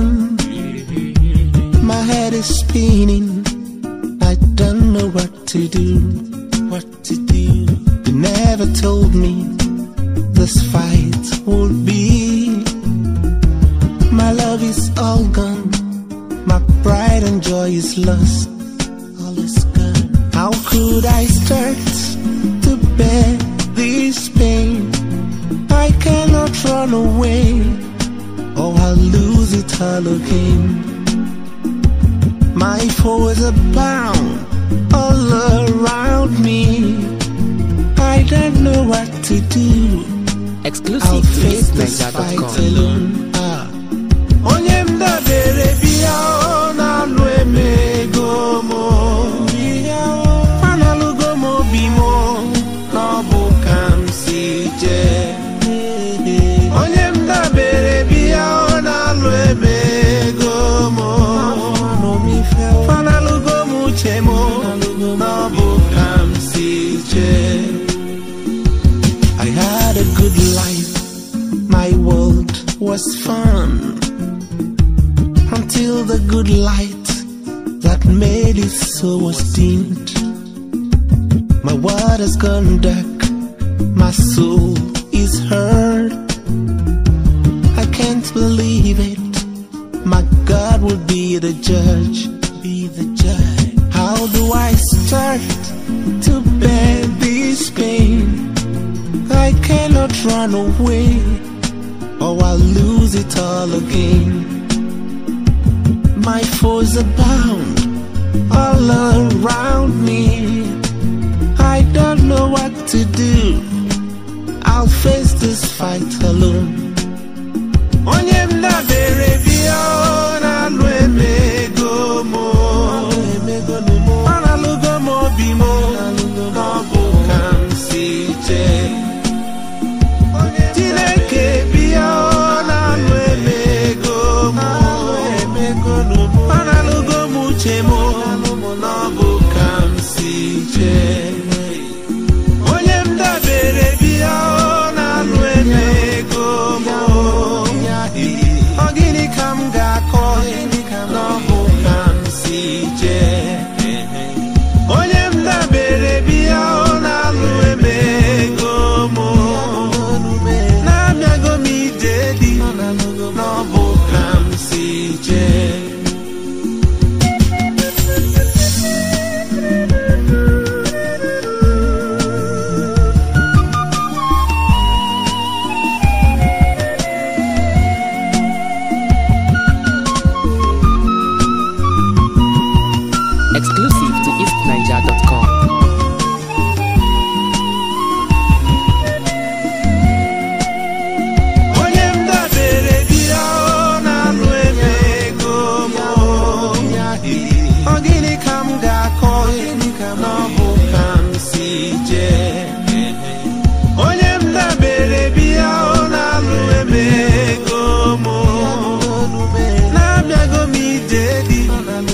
done. My head is spinning. I don't know what to do. What to do? You never told me this fight would be. My love is all gone. My pride and joy is lost. All is gone. How could I start to bear this pain? I cannot run away, or I'll lose it all again. My foes abound all around me. I don't know what to do. Exclusive I'll face this fight alone. Onyem da bere biya na lueme gomo. Analugo mo bimo no bukam sije. Onyem da bere biya na lueme gomo. Analugo mo chemo no bukam sije. I had a good life. My world was fun. Until the good light that made it so was dimmed. My world has gone dark. My soul is hurt. I can't believe it. My God will be the judge. Be the judge. How do I start to bear this pain? I cannot run away, or I'll lose it all again. My foes abound all around me. I don't know what to do. I'll face this fight alone. Onyem da bere biya na lueme gomo. Analugo mo bimo no bukam sije. Tineke biya na lueme gomo. Analugo mo chemo no bukam sije. Onyem da bere biya na lueme gomo. Ogini kam ga ko no bukam sije. Onyem da bere biya na lueme gomo. Na miago mi dedi no bukam sije. Exclusive to eastniger.com. Onyem da bere biya na lueme gomo. Ogini kam ga ko no bukam sije. Onyem da bere biya na lueme gomo. Na miago mi dedi